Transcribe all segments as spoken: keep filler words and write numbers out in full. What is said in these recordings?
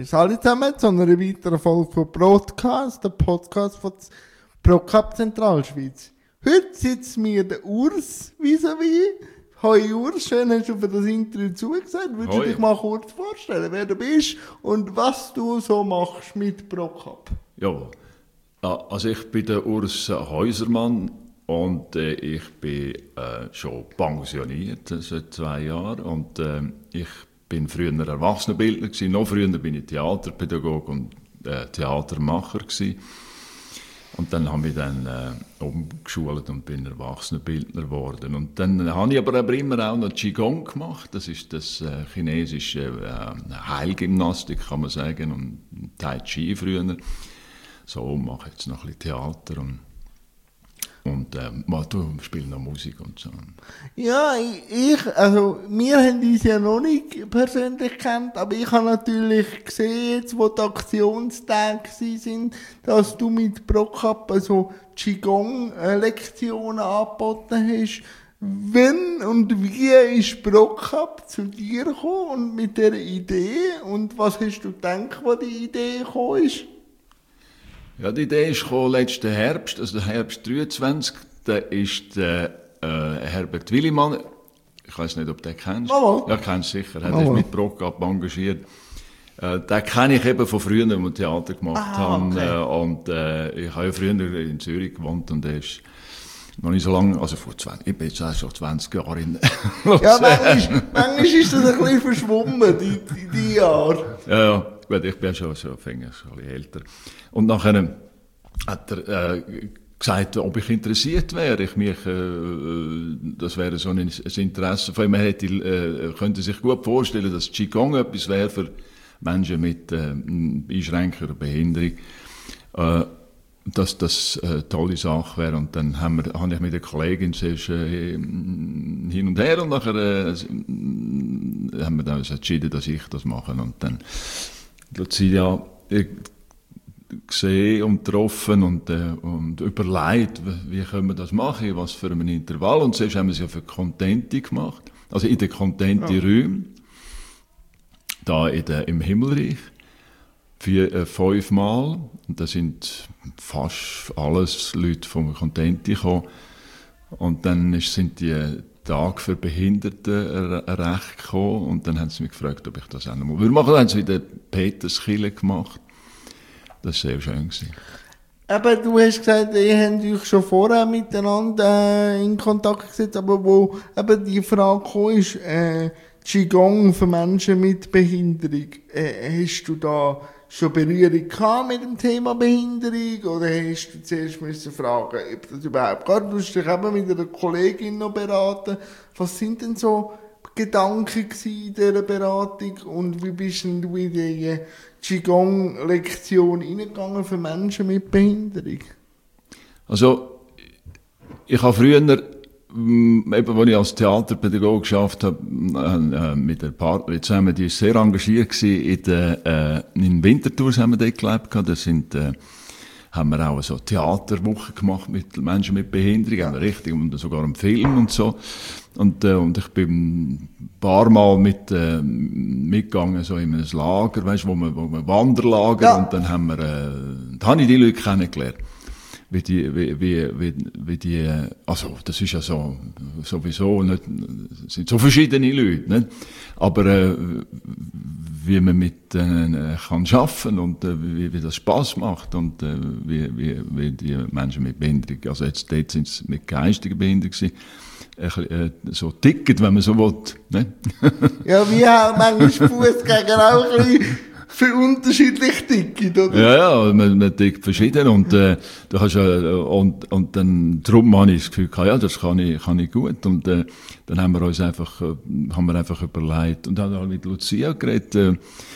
Grüß alle zusammen zu einer weiteren Folge von Broadcast, der Podcast von ProCup Zentralschweiz. Heute sitzt mir der Urs vis-à-vis. Hoi Urs, schön hast du für das Interview zugesagt. Würdest du Hoi. dich mal kurz vorstellen, wer du bist und was du so machst mit ProCup? Ja, also ich bin der Urs Häusermann und äh, ich bin äh, schon pensioniert seit zwei Jahren und äh, ich bin früher Erwachsenenbildner gewesen. Noch früher bin ich Theaterpädagoge und äh, Theatermacher gewesen. Und dann habe ich dann äh, umgeschult und bin Erwachsenenbildner geworden. Und dann habe ich aber, aber immer auch noch Qigong gemacht. Das ist das äh, chinesische äh, Heilgymnastik, kann man sagen, und Tai Chi früher. So mache ich jetzt noch ein bisschen Theater und und äh, du spielst noch Musik und so. Ja, ich, also, wir haben uns ja noch nicht persönlich kennt, aber ich habe natürlich gesehen, jetzt, wo die Aktionstage sind, dass du mit ProCup also Qigong-Lektionen angeboten hast. Wenn und wie ist ProCup zu dir gekommen und mit dieser Idee? Und was hast du gedacht, als die Idee gekommen ist? Ja, die Idee ist gekommen letzten Herbst, also der Herbst dreiundzwanzig, da ist der äh, Herbert Willimann, ich weiß nicht, ob du den kennst. Mama. Ja, kennst du sicher, er Mama. ist mit ProCup engagiert. Äh, den kenne ich eben von früher, als ich Theater gemacht Ah, habe. okay. Äh, und äh, ich habe ja früher in Zürich gewohnt und er ist noch nicht so lange, also vor zwanzig, ich bin jetzt auch schon zwanzig Jahre in Ja, manchmal, manchmal ist das ein bisschen verschwommen, die, die, die Jahre. Ja, ja, gut, ich bin schon so schon ein bisschen älter. Und nachher hat er äh, gesagt, ob ich interessiert wäre. Ich mich, äh, das wäre so ein, ein Interesse von ihm. Er hätte, äh, könnte sich gut vorstellen, dass Qigong etwas wäre für Menschen mit äh, Einschränkung oder Behinderung. Äh, dass das eine tolle Sache wäre. Und dann haben wir, habe ich mit der Kollegin zuerst äh, hin und her und nachher äh, haben wir dann entschieden, dass ich das mache. Und dann Lucia äh, gesehen und getroffen und, äh, und überlegt, wie können wir das machen, was für ein Intervall. Und zuerst haben wir es ja für Contenti gemacht, also in den Contenti-Räumen, da in der, im Himmelreich. Vier, äh, fünfmal, und da sind fast alles Leute vom Contenti gekommen. Und dann ist, sind die Tage für Behindertenrecht gekommen, und dann haben sie mich gefragt, ob ich das auch noch mal würde machen. Dann haben sie in der Peterskirche gemacht. Das war sehr schön gewesen. Aber du hast gesagt, ihr habt euch schon vorher miteinander äh, in Kontakt gesetzt, aber wo eben die Frage gekommen ist, äh, Qigong für Menschen mit Behinderung, äh, hast du da schon Berührung gehabt mit dem Thema Behinderung, oder hast du zuerst müssen fragen, ob das überhaupt geht? Du hast dich eben mit einer Kollegin noch beraten. Was sind denn so Gedanken in dieser Beratung und wie bist denn du in die Qigong-Lektion reingegangen für Menschen mit Behinderung? Also, ich habe früher, ähm, eben, als ich als Theaterpädagoge geschafft habe, äh, mit der Partnerin zusammen, die war sehr engagiert gewesen in der, äh, in Winterthur haben wir dort gelebt gehabt. Da sind, äh, haben wir auch so Theaterwoche gemacht mit Menschen mit Behinderung, ja. Richtig, und sogar einen Film und so. Und, äh, und ich bin ein paar Mal mit, äh, mitgegangen, so in einem Lager, weißt du, wo man, wo man Wanderlager, ja. Und dann haben wir, äh, da habe ich die Leute kennengelernt. Wie die, wie, wie, wie, wie die, also, das ist ja so, sowieso nicht, sind so verschiedene Leute, nicht? Aber, äh, wie man mit denen äh, kann arbeiten und äh, wie, wie das Spass macht und äh, wie, wie, wie die Menschen mit Behinderung, also jetzt dort sind es mit geistiger Behinderung gewesen, äh, so ticket, wenn man so will, ne? Ja, wir haben manchmal Fußgänger auch ein bisschen für unterschiedlich ticket, oder? Ja, ja, man, man tickt verschieden und, äh, du hast, äh, und, und dann, darum habe ich das Gefühl gehabt, ja, das kann ich, kann ich gut. Und, äh, dann haben wir uns einfach, äh, haben wir einfach überlegt und haben mit Lucia geredet, äh,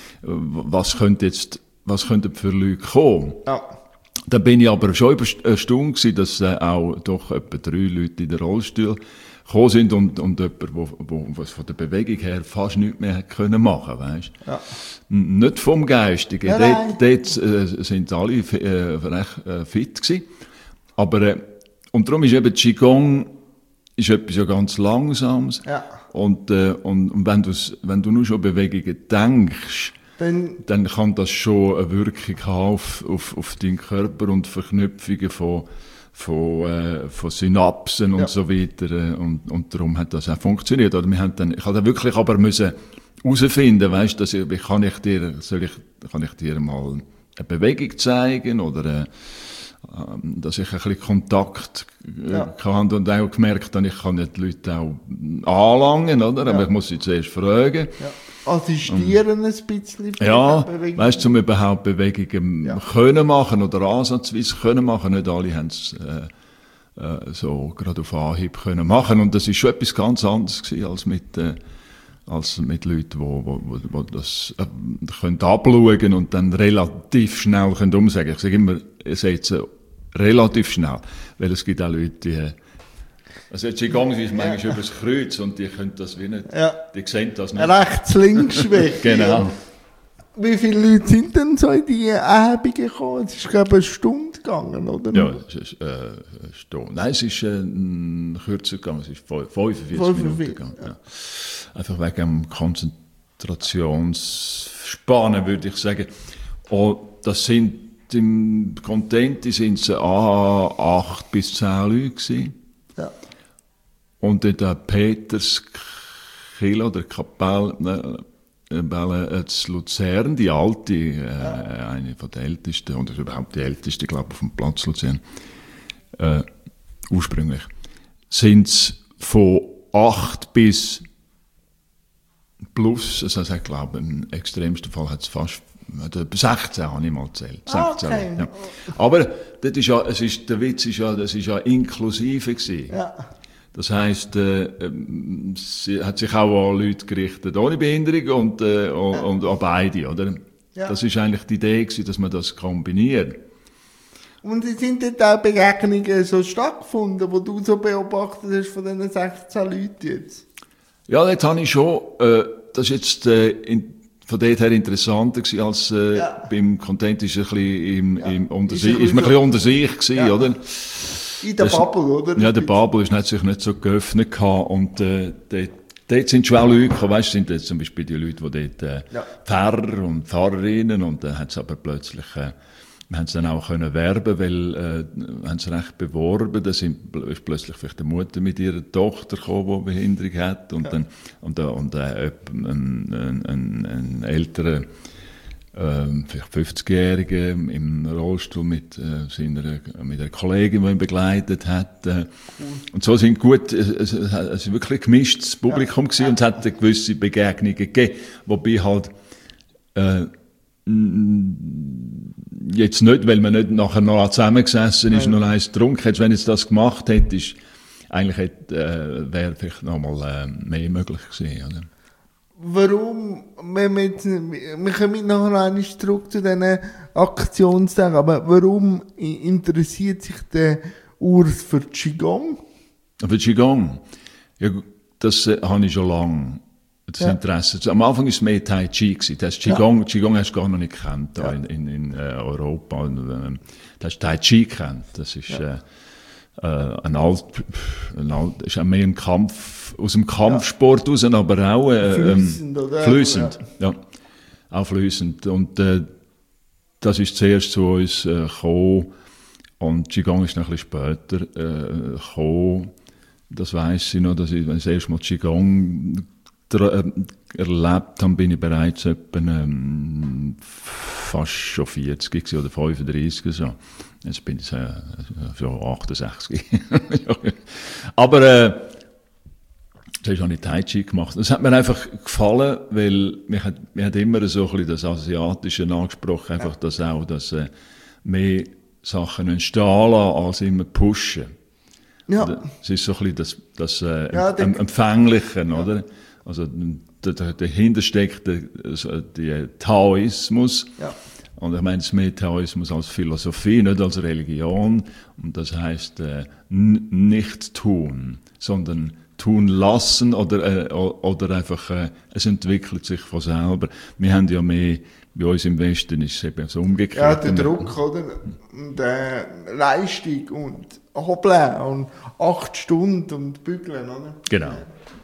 was könnte jetzt, was könnte für Leute kommen. Ja. Da bin ich aber schon erstaunt gewesen, dass äh, auch doch etwa drei Leute in den Rollstuhl gekommen sind und, und jemand, wo, wo, was von der Bewegung her fast nichts mehr hat können machen, weißt? Ja. Nicht vom Geistigen. Ja, dort, dort äh, sind alle äh, recht äh, fit gewesen. Aber, äh, und darum ist eben Qigong ist etwas ja ganz Langsames. Ja. Und, äh, und, und wenn, wenn du nur schon Bewegungen denkst, Dann, dann kann das schon eine Wirkung haben auf, auf, auf deinen Körper und Verknüpfungen von, von, äh, von Synapsen und Ja. so weiter. äh, Und, und darum hat das auch funktioniert. Oder wir haben dann, ich habe dann wirklich aber müssen herausfinden, weißt, dass ich, wie kann ich dir, soll ich, kann ich dir mal eine Bewegung zeigen oder äh, ähm, dass ich ein bisschen Kontakt äh, Ja. kann und auch gemerkt habe, ich kann nicht die Leute auch anlangen, oder? Aber Ja. ich muss sie zuerst fragen. ja, assistieren ein bisschen. bei Ja, der Bewegung. weißt du, um überhaupt Bewegungen Ja. können machen oder ansatzweise können machen. Nicht alle haben es äh, äh, so gerade auf Anhieb können machen. Und das ist schon etwas ganz anderes gewesen als mit, äh, als mit Leuten, die wo, wo, wo das äh, können abschauen und dann relativ schnell können umsagen. Ich sage immer, ich sage jetzt äh, relativ schnell, weil es gibt auch Leute, die äh, also jetzt Qigong ist manchmal ja. übers Kreuz und die können das wie nicht, Ja. die sehen das nicht. Rechts-links-Schwäche. Genau. Wie viele Leute sind denn so in die Erhebungen gekommen? Es ist, glaube ich, eine Stunde gegangen, oder? Ja, es ist, äh, eine Stunde. Nein, es ist äh, kürzer gegangen, es ist fünfundvierzig Minuten gegangen. Ja. Einfach wegen dem Konzentrationsspannen, würde ich sagen. Und das sind, im Content sind es acht bis zehn Leute gewesen. Ja. Und in der Peterskirche oder Kapelle, äh, Bälle zu Luzern, die alte, äh, ja. eine von der ältesten, oder überhaupt die älteste, glaube ich, auf dem Platz Luzern, äh, ursprünglich, sind es von acht bis plus, also ich glaube, im extremsten Fall hat es fast sechzehn, habe ich mal gezählt. sechzehn, Okay. Ja. Aber das ist ja, es ist, der Witz ist ja, das ist ja inklusive gewesen. Ja. Das heisst, äh, ähm, sie hat sich auch an Leute gerichtet ohne Behinderung und, äh, und, Ja. und an beide, oder? Ja. Das ist eigentlich die Idee gewesen, dass man das kombiniert. Und es sind dort auch Begegnungen so stattgefunden, die du so beobachtet hast von diesen sechzehn Leuten jetzt? Ja, jetzt habe ich schon, äh, das ist jetzt äh, in, von dort her interessanter gewesen, als äh, Ja. beim Content ist ein bisschen im, Ja. im unter Ist sich, ein ist man ein bisschen bisschen unter sich gewesen, Ja. oder? In der Das- Bubble, oder? Ja, der Babel ist nicht, sich nicht so geöffnet gehabt und äh, dort, dort sind schon auch Leute gekommen, weißt du, sind jetzt zum Beispiel die Leute, die dort äh, Ja. Pfarrer und Pfarrerinnen und dann hat es aber plötzlich, äh, wir haben es dann auch können werben, weil äh, wir haben es recht beworben, da sind, pl- ist plötzlich vielleicht eine Mutter mit ihrer Tochter gekommen, die Behinderung hat und Ja. dann und, äh, und äh, ein, ein, ein, ein älterer ähm, vielleicht fünfzigjährige im Rollstuhl mit, äh, seiner, mit einer Kollegin, die ihn begleitet hat. Äh, Und so sind gut, es, es, es ist wirklich gemischtes Publikum gewesen und es hat eine gewisse Begegnungen gegeben. Wobei halt, äh, n- jetzt nicht, weil man nicht nachher noch zusammengesessen ist, Nein. noch eins getrunken hat. Wenn jetzt das gemacht hätte, ist, eigentlich hätte, äh, wäre vielleicht noch mal äh, mehr möglich gewesen, oder? Warum, wenn wir jetzt, wir kommen nachher einmal zurück zu diesen Aktionstagen, aber warum interessiert sich der Urs für Qigong? Für Qigong, ja, das äh, habe ich schon lange, das Ja. Interesse. Am Anfang war es mehr Tai Chi gewesen. Das Qigong, Qigong hast du gar noch nicht gekannt, da Ja. in, in, in äh, Europa. Und, äh, das ist Tai Chi gekannt. Das ist, Ja. äh, äh, ein alt, ein alt, ist auch mehr ein Kampf, aus dem Kampfsport raus, aber auch, äh, Fließend, ähm, oder? fließend, ja. Auch fließend. Und, äh, das ist zuerst zu uns, äh, gekommen. Und Qigong ist noch ein bisschen später, äh, gekommen. Das weiss ich noch, dass ich, wenn ich das erste Mal Qigong dra- äh, erlebt habe, bin ich bereits etwa, ähm, fast schon vierzig gewesen, oder fünfunddreißig oder so. Jetzt bin ich äh, schon achtundsechzig. Aber äh, das habe ich Tai Chi gemacht. Das hat mir einfach gefallen, weil mich hat, mich hat immer so ein bisschen das Asiatische angesprochen, einfach das auch, dass äh, mehr Sachen entstehen lassen, als immer pushen. Ja, Es ist so ein bisschen das, das äh, Ja, em- der- Empfängliche, oder? Also da- da- dahinter steckt der, also der Taoismus. ja, Und ich meine, es ist mehr Taoismus als Philosophie, nicht als Religion. Und das heißt äh, n- nicht tun, sondern tun lassen oder, äh, o- oder einfach, äh, es entwickelt sich von selber. Wir haben ja mehr, bei uns im Westen ist es eben so ja, umgekehrt. der Druck, oder? Und äh, Leistung und Hobeln und acht Stunden und Bügeln, oder? Genau.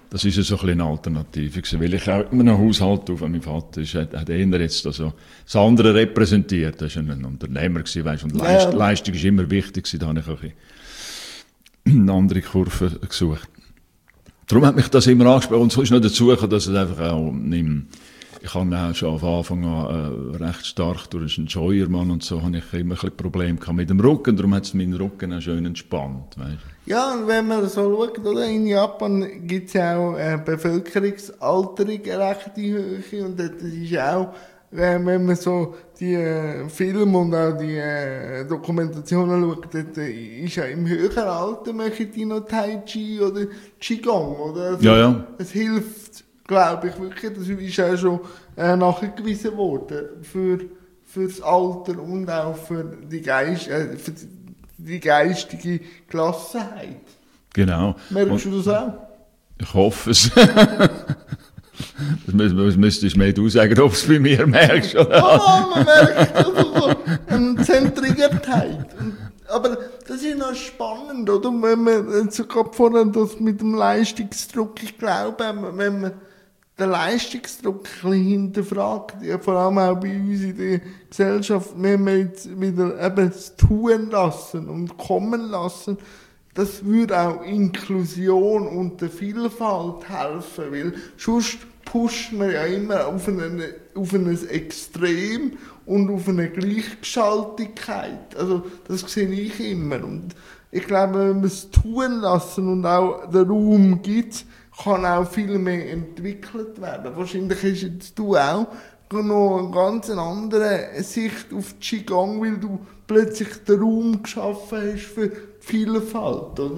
Das ist ja so ein bisschen eine Alternative gewesen, weil ich auch in einem Haushalt auf, mein Vater ist, hat, hat eher jetzt also das andere repräsentiert, er war ein Unternehmer gewesen, weißt, und Leist, Ja. Leistung ist immer wichtig gewesen, da habe ich auch ein bisschen eine andere Kurve gesucht. Darum hat mich das immer angesprochen und so ist noch dazu gekommen, dass es einfach auch im, ich habe auch schon von Anfang an äh, recht stark durch einen Scheuermann und so, habe ich immer ein bisschen Probleme gehabt mit dem Rücken, darum hat es meinen Rücken auch schön entspannt, weißt. Ja, und wenn man so schaut, oder, in Japan gibt es ja auch äh, Bevölkerungsalterung recht in Höhe und das ist auch, äh, wenn man so die äh, Filme und auch die äh, Dokumentationen schaut, dort äh, ist ja im höheren Alter machen die noch Tai Chi oder Qigong, oder? Also, Ja, ja. Es hilft, glaube ich, wirklich, das ist auch schon äh, nachgewiesen worden für fürs Alter und auch für die Geist, äh, für die geistige Gelassenheit. Genau. Merkst Und du das auch? ich hoffe es. Das müsstest das müsstest mehr du sagen, ob du es bei mir merkst. Oder? Ja, man merkt also so eine Zentriertheit. Und, aber das ist noch spannend, oder? Wenn man so gerade vorhin das mit dem Leistungsdruck, ich glaube, wenn man den Leistungsdruck ein bisschen hinterfragt, ja, vor allem auch bei uns in der Gesellschaft, wenn wir jetzt wieder eben das tun lassen und kommen lassen, das würde auch Inklusion und der Vielfalt helfen, weil sonst pusht man ja immer auf, einen, auf ein Extrem und auf eine Gleichgeschaltigkeit. Also das sehe ich immer. Und ich glaube, wenn man es tun lassen und auch den Raum gibt, kann auch viel mehr entwickelt werden. Wahrscheinlich hast jetzt du auch noch eine ganz andere Sicht auf Qigong, weil du plötzlich den Raum geschaffen hast für Vielfalt, oder?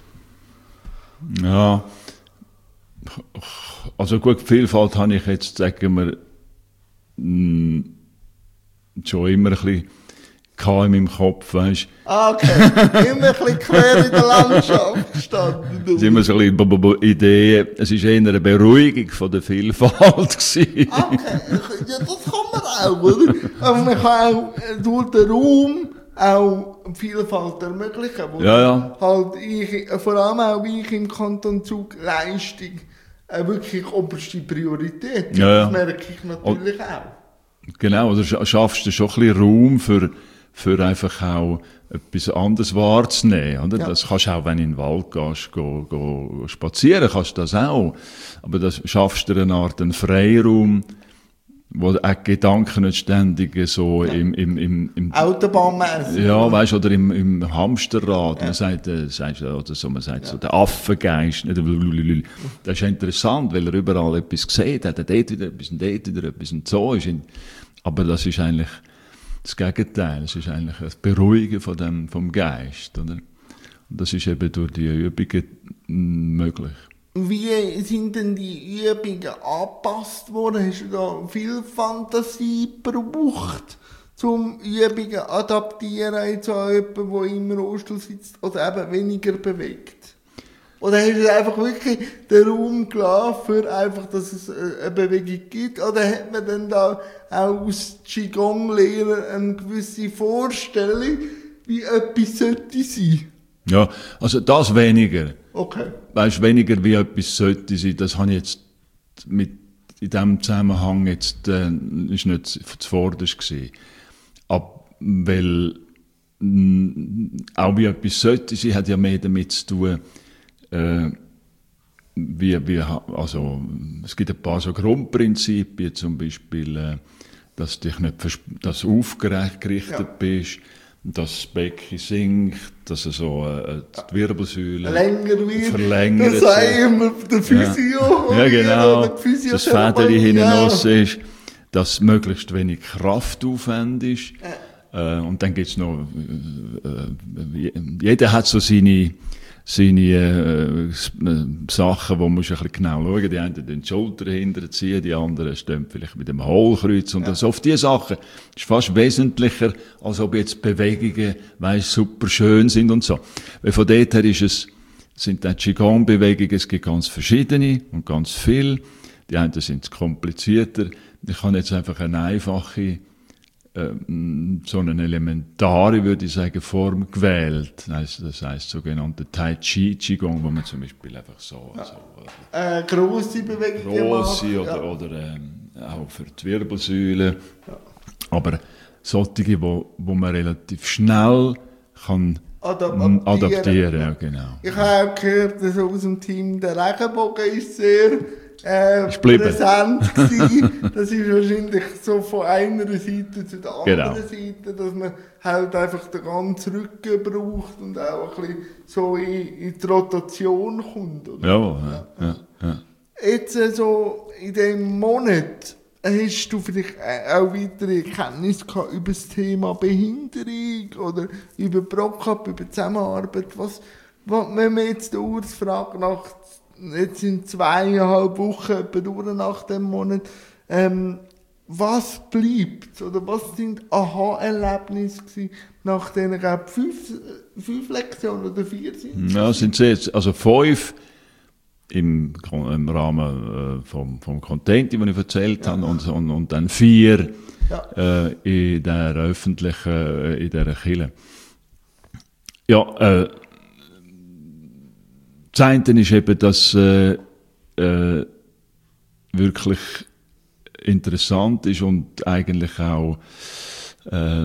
Ja. Also gut, Vielfalt habe ich jetzt, sagen wir, mh, schon immer ein bisschen gehabt in meinem Kopf, weißt du. Ah, okay. Immer ein bisschen quer in der Landschaft gestanden. Es ist immer so ein bisschen Ideen. Es war eher eine Beruhigung von der Vielfalt gewesen. Ah, okay, ja, das kann man auch, oder? Aber man kann auch äh, durch den Raum auch Vielfalt ermöglichen. Wo Ja, ja. Halt ich, äh, vor allem auch ich im Kanton Zug, Leistung äh, wirklich oberste Priorität. Ja, ja. Das merke ich natürlich auch. Genau, oder sch- schaffst du schon ein bisschen Raum für, für einfach auch etwas anderes wahrzunehmen, oder? Ja. Das kannst du auch, wenn du in den Wald gehst, go, go spazieren, kannst du das auch. Aber das schaffst du eine Art einen Freiraum, wo auch Gedanken nicht ständig so Ja. im, im, im, im Autobahnmässig. ja, weißt, oder im, im Hamsterrad, man sagt, äh, sagt, oder so, man sagt so, der Affengeist, nicht? Das ist ja interessant, weil er überall etwas sieht, hat er dort wieder etwas und dort wieder etwas und so ist. ihn- Aber das ist eigentlich das Gegenteil, es ist eigentlich das Beruhigen von dem, vom Geist, oder? Und das ist eben durch die Übungen mm, möglich. Wie sind denn die Übungen angepasst worden? Hast du da viel Fantasie gebraucht, um Übungen adaptieren jetzt an jemanden, der im Rollstuhl sitzt oder eben weniger bewegt? Oder hast du einfach wirklich den Raum gelassen, für einfach, dass es eine Bewegung gibt? Oder hat man dann da auch aus Qigong-Lehrern eine gewisse Vorstellung, wie etwas sollte sein? Ja, also das weniger. Okay. Weißt, weniger wie etwas sollte sein, das habe ich jetzt mit, in diesem Zusammenhang jetzt, äh, ist nicht zuvorderst gewesen. Aber, weil, mh, auch wie etwas sollte sein, hat ja mehr damit zu tun, äh, wie, wie, also, es gibt ein paar so Grundprinzipien, zum Beispiel, äh, dass du dich nicht, vers- dass du aufgerecht gerichtet Ja. bist, dass das Becken sinkt, dass er so, äh, die Wirbelsäule Länger wird. verlängert Das sei sich. immer der Physio. Ja, genau. Oder die Das Physiotherapie, Fädeli hinten ja. raus ist, dass möglichst wenig Kraftaufwand ist. Äh, und dann gibt's noch, äh, äh, jeder hat so seine, seine äh, S- äh, Sachen, wo man ein bisschen genau schauen. Die einen den Schulter hinterher ziehen, die anderen stehen vielleicht mit dem Hohlkreuz. Und das, auf diese Sachen ist fast wesentlicher, als ob jetzt Bewegungen, weiss, super schön sind und so. Weil von dort her ist es, sind die Qigong-Bewegungen, es gibt ganz verschiedene und ganz viel. Die einen sind komplizierter. Ich kann jetzt einfach eine einfache ähm, so eine elementare, würde ich sagen, Form gewählt. Das heisst, das heisst sogenannte Tai Chi, Qigong, wo man zum Beispiel einfach so, ja. so äh, grosse Bewegungen grosse macht. oder, Ja. oder ähm, auch für die Wirbelsäule. Ja. Aber solche, wo, wo man relativ schnell kann Adaptieren. adaptieren, ja, genau. Ich habe auch gehört, dass aus dem Team der Regenbogen ist sehr äh, Ist geblieben. präsent gewesen. Das ist wahrscheinlich so von einer Seite zu der anderen Genau. Seite, dass man halt einfach den ganzen Rücken braucht und auch ein bisschen so in, in die Rotation kommt. Oder? Ja, ja, ja, ja. Jetzt äh, so in diesem Monat hast du vielleicht äh, auch weitere Erkenntnisse gehabt über das Thema Behinderung oder über Prokap, über Zusammenarbeit. Was, was, wenn man jetzt den Urs fragt, nach, jetzt sind zweieinhalb Wochen etwa durch nach dem Monat, ähm, was bleibt oder was sind Aha-Erlebnisse gewesen nach diesen, glaube ich, fünf, fünf Lektionen oder vier sind? Ja, sind sie jetzt, also fünf im, im Rahmen äh, vom, vom Content, den ich erzählt ja. habe, und, und, und dann vier ja. äh, in der öffentlichen, äh, in dieser Kirche. Ja, äh, das eine ist eben, dass äh, äh, wirklich interessant ist und eigentlich auch äh,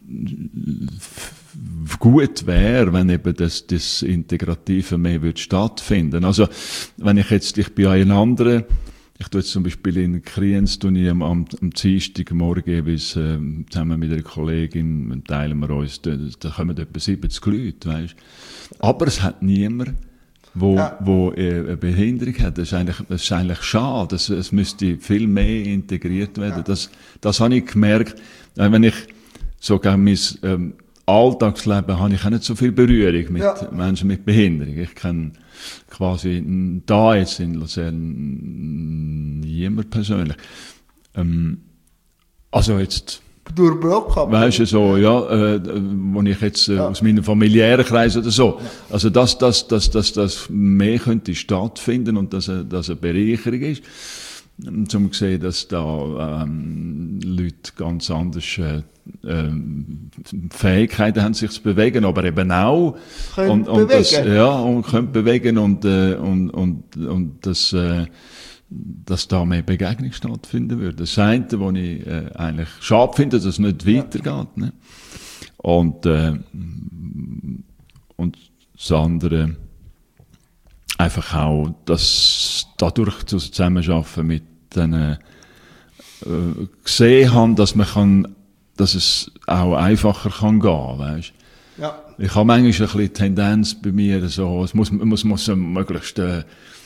gut wäre, wenn eben das, das Integrative mehr wird stattfinden. Also, wenn ich jetzt, ich bin an einer anderen, ich tue jetzt zum Beispiel in Kriens, tue ich am, am, am Dienstagmorgen bis, äh, zusammen mit einer Kollegin, teilen wir uns, da, da kommen etwa siebzig Leute, weisst. Aber es hat niemand, wo, ja. wo eine Behinderung hat. Das ist eigentlich, das ist eigentlich schade. Das, es müsste viel mehr integriert werden. Ja. Das, das habe ich gemerkt, wenn ich sogar mein ähm, Alltagsleben habe ich auch nicht so viel Berührung mit ja. Menschen mit Behinderung. Ich kenne quasi da jetzt in Luzern niemand persönlich. Ähm, also jetzt durch Prokap. Weißt du, so, ja, äh, wo ich jetzt, äh, ja. aus meinem familiären Kreis oder so. Also, dass, dass, dass, dass, dass mehr könnte stattfinden und dass, dass eine Bereicherung ist. Um zu sehen, dass da, ähm, Leute ganz anders, äh, ähm, Fähigkeiten haben, sich zu bewegen, aber eben auch, können und, und bewegen. das, ja, und können bewegen und, äh, und, und, und das, äh, dass da mehr Begegnung stattfinden würde. Das eine, was ich äh, eigentlich schade finde, dass es nicht weitergeht. Ne? Und, äh, und das andere, einfach auch, dass dadurch das Zusammenarbeiten mit den äh, gesehen haben, dass man kann, dass es auch einfacher kann gehen, weißt? Ja. Ich habe manchmal ein bisschen Tendenz bei mir, so, es muss, muss, muss möglichst, äh,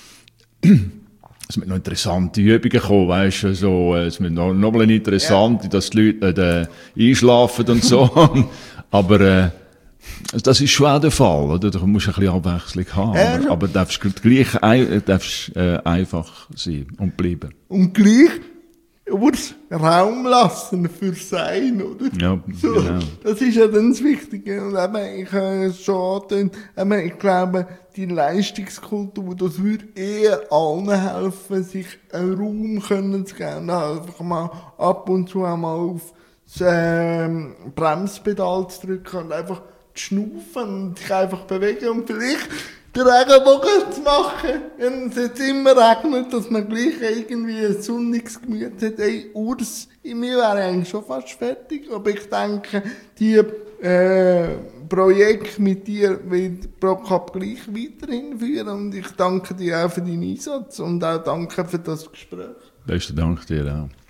es müssen noch interessante Übungen kommen, weißt du, so, es müssen noch, noch mal interessante, ja. dass die Leute äh, einschlafen und so. Aber äh, das ist schon auch der Fall, oder? Du musst ein bisschen Abwechslung haben, ja, aber, aber darfst gleich ein, darfst, äh, einfach sein und bleiben. Und gleich Urs Raum lassen für Sein, oder? Ja, so, genau. Das ist ja dann das Wichtige. Und eben, ich habe es schon angetönt, eben, ich glaube, die Leistungskultur, das würde eher allen helfen, sich einen Raum können zu geben. Einfach mal ab und zu einmal auf das ähm, Bremspedal zu drücken und einfach zu schnaufen und sich einfach bewegen und vielleicht den Regenbogen zu machen, wenn es jetzt immer regnet, dass man gleich irgendwie ein sonniges Gemüt hat. Ey, Urs, mir wäre eigentlich schon fast fertig, aber ich denke, die äh, Projekte mit dir wird Prokap gleich weiterhin führen und ich danke dir auch für deinen Einsatz und auch danke für das Gespräch. Besten Dank dir auch.